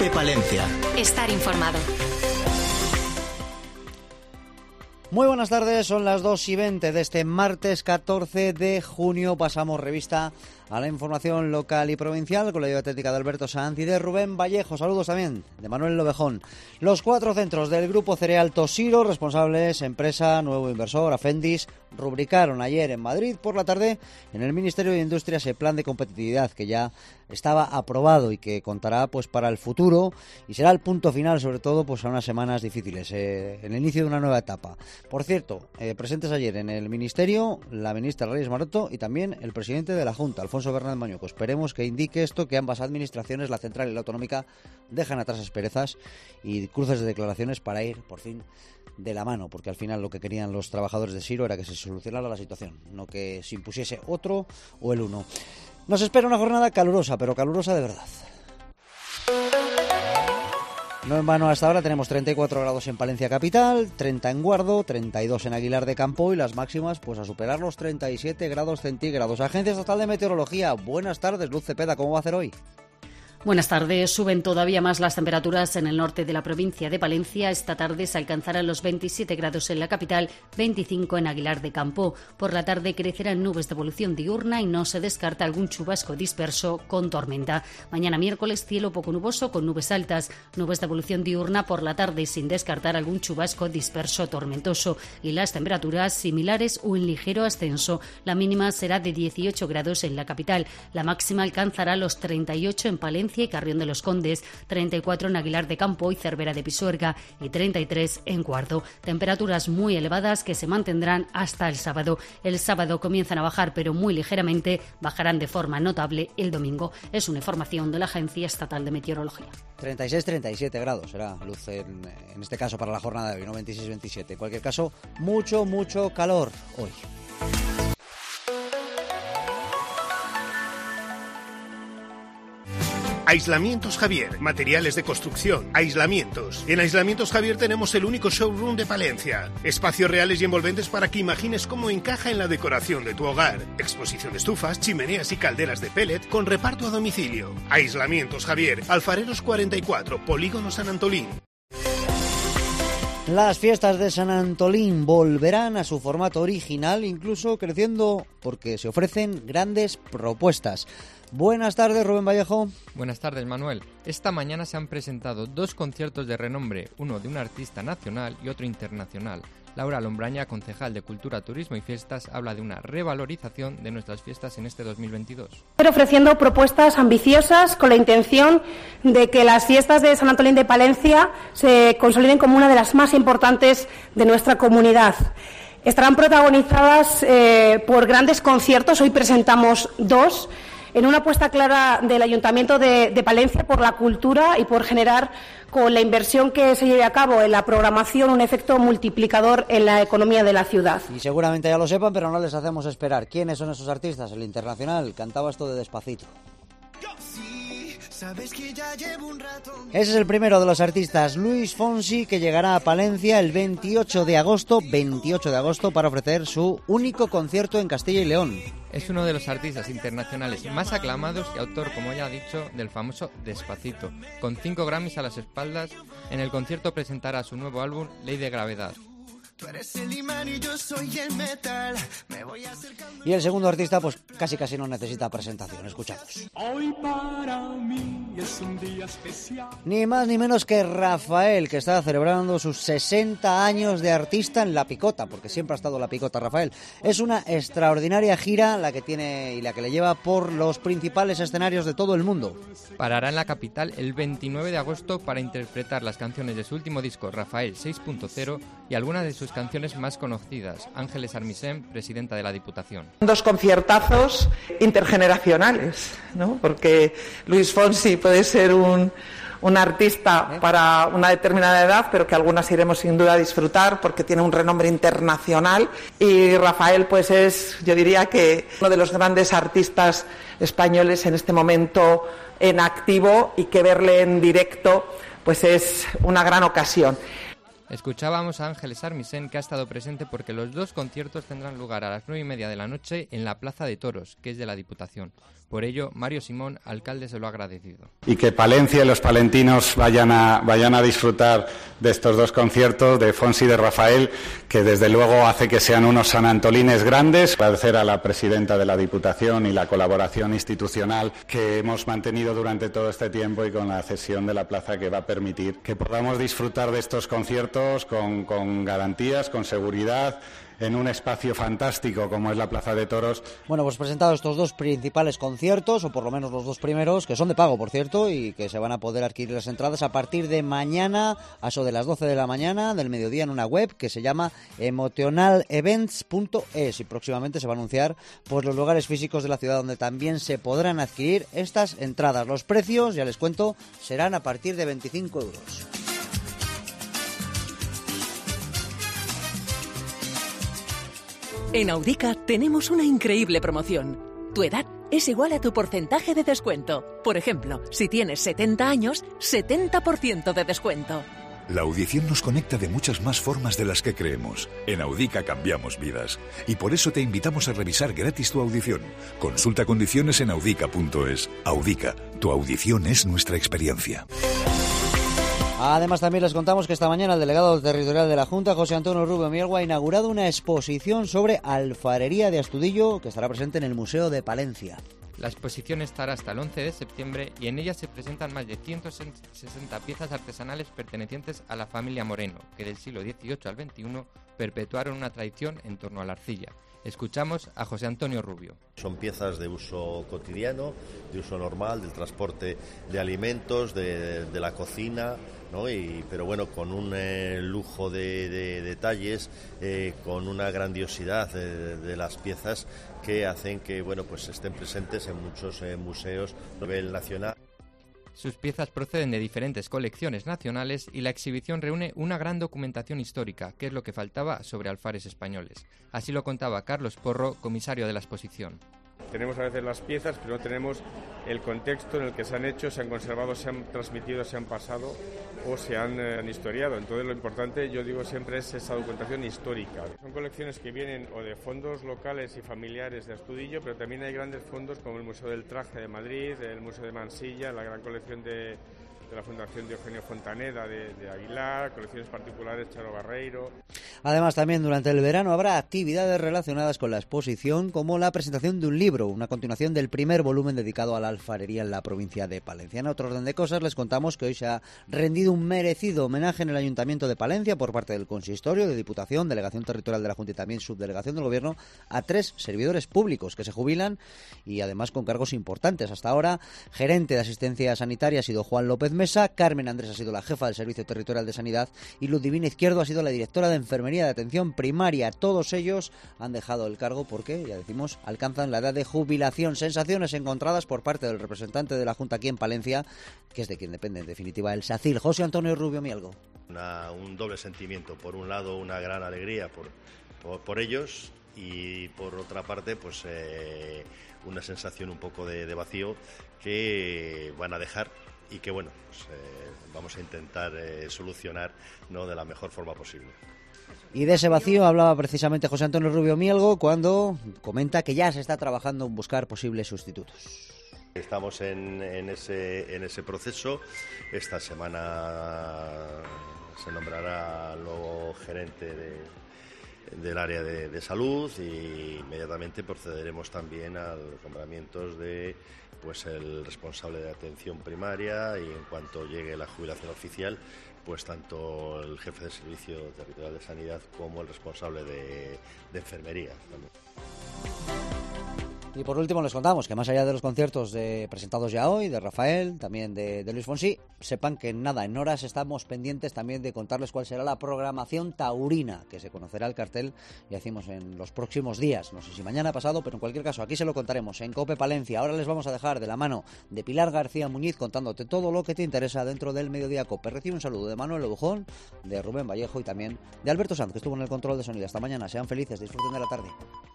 Cope Palencia. Estar informado. Muy buenas tardes, son las 2:20 de este martes 14 de junio. Pasamos revista a la información local y provincial con la ayuda técnica de Alberto Sanz y de Rubén Vallejo. Saludos también de Manuel Lovejón. Los 4 centros del Grupo Cereal Tosiro, responsables, empresa, nuevo inversor, Afendis, rubricaron ayer en Madrid por la tarde en el Ministerio de Industria ese plan de competitividad que ya estaba aprobado y que contará pues para el futuro y será el punto final, sobre todo pues a unas semanas difíciles, en el inicio de una nueva etapa. Por cierto, presentes ayer en el Ministerio la ministra Reyes Maroto y también el presidente de la Junta, Alfonso Fernández Mañueco. Esperemos que indique esto, que ambas administraciones, la central y la autonómica, dejan atrás asperezas y cruces de declaraciones para ir por fin de la mano, porque al final lo que querían los trabajadores de Siro era que se solucionara la situación, no que se impusiese otro o el uno. Nos espera una jornada calurosa, pero calurosa de verdad. No en vano, hasta ahora tenemos 34 grados en Palencia capital, 30 en Guardo, 32 en Aguilar de Campo y las máximas pues a superar los 37 grados centígrados. Agencia Estatal de Meteorología, buenas tardes, Luz Cepeda, ¿cómo va a hacer hoy? Buenas tardes. Suben todavía más las temperaturas en el norte de la provincia de Palencia. Esta tarde se alcanzarán los 27 grados en la capital, 25 en Aguilar de Campo. Por la tarde crecerán nubes de evolución diurna y no se descarta algún chubasco disperso con tormenta. Mañana miércoles cielo poco nuboso con nubes altas, nubes de evolución diurna por la tarde sin descartar algún chubasco disperso tormentoso y las temperaturas similares o en ligero ascenso. La mínima será de 18 grados en la capital. La máxima alcanzará los 38 en Palencia y Carrión de los Condes, 34 en Aguilar de Campo y Cervera de Pisuerga y 33 en Guardo. Temperaturas muy elevadas que se mantendrán hasta el sábado. El sábado comienzan a bajar, pero muy ligeramente, bajarán de forma notable el domingo. Es una información de la Agencia Estatal de Meteorología. 36-37 grados será, Luz, en este caso para la jornada de hoy, no 26-27. En cualquier caso, mucho calor hoy. Aislamientos Javier, materiales de construcción, aislamientos. En Aislamientos Javier tenemos el único showroom de Palencia. Espacios reales y envolventes para que imagines cómo encaja en la decoración de tu hogar. Exposición de estufas, chimeneas y calderas de pellet con reparto a domicilio. Aislamientos Javier, Alfareros 44, Polígono San Antolín. Las fiestas de San Antolín volverán a su formato original, incluso creciendo porque se ofrecen grandes propuestas. Buenas tardes, Rubén Vallejo. Buenas tardes, Manuel. Esta mañana se han presentado 2 conciertos de renombre, uno de un artista nacional y otro internacional. Laura Lombraña, concejal de Cultura, Turismo y Fiestas, habla de una revalorización de nuestras fiestas en este 2022. Ofreciendo propuestas ambiciosas con la intención de que las fiestas de San Antolín de Palencia se consoliden como una de las más importantes de nuestra comunidad. Estarán protagonizadas por grandes conciertos, hoy presentamos 2, en una apuesta clara del Ayuntamiento de Palencia por la cultura y por generar, con la inversión que se lleve a cabo en la programación, un efecto multiplicador en la economía de la ciudad. Y seguramente ya lo sepan, pero no les hacemos esperar. ¿Quiénes son esos artistas? El internacional cantaba esto de Despacito. Ese es el primero de los artistas, Luis Fonsi, que llegará a Palencia el 28 de agosto para ofrecer su único concierto en Castilla y León. Es uno de los artistas internacionales más aclamados y autor, como ya ha dicho, del famoso Despacito. Con 5 Grammys a las espaldas, en el concierto presentará su nuevo álbum, Ley de Gravedad. Tú eres el imán y yo soy el metal. Me voy acercando. Y el segundo artista, pues casi no necesita presentación. Escuchamos. Hoy para mí es un día especial. Ni más ni menos que Rafael, que está celebrando sus 60 años de artista en La Picota, porque siempre ha estado La Picota, Rafael. Es una extraordinaria gira la que tiene y la que le lleva por los principales escenarios de todo el mundo. Parará en la capital el 29 de agosto para interpretar las canciones de su último disco, Rafael 6.0, y algunas de sus canciones más conocidas. Ángeles Armisen, presidenta de la Diputación. 2 conciertazos intergeneracionales, ¿no? Porque Luis Fonsi puede ser un artista para una determinada edad, pero que algunas iremos sin duda a disfrutar porque tiene un renombre internacional, y Rafael pues es, yo diría que uno de los grandes artistas españoles en este momento en activo, y que verle en directo pues es una gran ocasión. Escuchábamos a Ángeles Armisen, que ha estado presente porque los dos conciertos tendrán lugar a las 9:30 de la noche en la Plaza de Toros, que es de la Diputación. Por ello, Mario Simón, alcalde, se lo ha agradecido. Y que Palencia y los palentinos vayan a disfrutar de estos dos conciertos, de Fonsi y de Rafael, que desde luego hace que sean unos sanantolines grandes. Agradecer a la presidenta de la Diputación y la colaboración institucional que hemos mantenido durante todo este tiempo y con la cesión de la plaza que va a permitir que podamos disfrutar de estos conciertos con garantías, con seguridad, en un espacio fantástico como es la Plaza de Toros. Bueno, pues presentado estos dos principales conciertos, o por lo menos los dos primeros, que son de pago, por cierto, y que se van a poder adquirir las entradas a partir de mañana, a eso de las 12 de la mañana, del mediodía, en una web que se llama emotionalevents.es, y próximamente se va a anunciar pues los lugares físicos de la ciudad donde también se podrán adquirir estas entradas. Los precios, ya les cuento, serán a partir de 25 euros. En Audica tenemos una increíble promoción. Tu edad es igual a tu porcentaje de descuento. Por ejemplo, si tienes 70 años, 70% de descuento. La audición nos conecta de muchas más formas de las que creemos. En Audica cambiamos vidas. Y por eso te invitamos a revisar gratis tu audición. Consulta condiciones en audica.es. Audica, tu audición es nuestra experiencia. Además, también les contamos que esta mañana el delegado territorial de la Junta, José Antonio Rubio Mielgo, ha inaugurado una exposición sobre alfarería de Astudillo que estará presente en el Museo de Palencia. La exposición estará hasta el 11 de septiembre y en ella se presentan más de 160 piezas artesanales pertenecientes a la familia Moreno, que del siglo XVIII al XXI perpetuaron una tradición en torno a la arcilla. Escuchamos a José Antonio Rubio. Son piezas de uso cotidiano, de uso normal, del transporte de alimentos, de la cocina, ¿no? Pero bueno, con un lujo de detalles, con una grandiosidad de las piezas que hacen que, bueno, pues estén presentes en muchos museos a nivel nacional. Sus piezas proceden de diferentes colecciones nacionales y la exhibición reúne una gran documentación histórica, que es lo que faltaba sobre alfares españoles. Así lo contaba Carlos Porro, comisario de la exposición. Tenemos a veces las piezas, pero no tenemos el contexto en el que se han hecho, se han conservado, se han transmitido, se han pasado o se han historiado. Entonces lo importante, yo digo siempre, es esa documentación histórica. Son colecciones que vienen o de fondos locales y familiares de Astudillo, pero también hay grandes fondos como el Museo del Traje de Madrid, el Museo de Mansilla, la gran colección de la Fundación de Eugenio Fontaneda de Aguilar, colecciones particulares Charo Barreiro. Además, también durante el verano habrá actividades relacionadas con la exposición, como la presentación de un libro, una continuación del primer volumen dedicado a la alfarería en la provincia de Palencia. En otro orden de cosas, les contamos que hoy se ha rendido un merecido homenaje en el Ayuntamiento de Palencia por parte del Consistorio, de Diputación, Delegación Territorial de la Junta y también Subdelegación del Gobierno a 3 servidores públicos que se jubilan y además con cargos importantes. Hasta ahora, gerente de asistencia sanitaria ha sido Juan López Mesa, Carmen Andrés ha sido la jefa del Servicio Territorial de Sanidad y Ludivina Izquierdo ha sido la directora de Enfermería de Atención Primaria. Todos ellos han dejado el cargo porque, ya decimos, alcanzan la edad de jubilación. Sensaciones encontradas por parte del representante de la Junta aquí en Palencia, que es de quien depende en definitiva el SACIL, José Antonio Rubio Mielgo. Un doble sentimiento. Por un lado, una gran alegría por ellos y por otra parte, pues una sensación un poco de vacío que van a dejar y que, bueno, pues, vamos a intentar solucionar, ¿no?, de la mejor forma posible. Y de ese vacío hablaba precisamente José Antonio Rubio Mielgo cuando comenta que ya se está trabajando en buscar posibles sustitutos. Estamos en ese proceso. Esta semana se nombrará nuevo gerente del área de salud y inmediatamente procederemos también a los nombramientos de el responsable de atención primaria y en cuanto llegue la jubilación oficial, pues tanto el jefe de servicio territorial de sanidad como el responsable de enfermería también. Y por último les contamos que más allá de los conciertos presentados ya hoy, de Rafael, también de Luis Fonsi, sepan que en horas estamos pendientes también de contarles cuál será la programación taurina, que se conocerá el cartel, ya decimos, en los próximos días. No sé si mañana, pasado, pero en cualquier caso aquí se lo contaremos en COPE Palencia. Ahora les vamos a dejar de la mano de Pilar García Muñiz contándote todo lo que te interesa dentro del Mediodía COPE. Recibe un saludo de Manuel Obujón, de Rubén Vallejo y también de Alberto Sanz, que estuvo en el control de sonido. Hasta mañana, sean felices, disfruten de la tarde.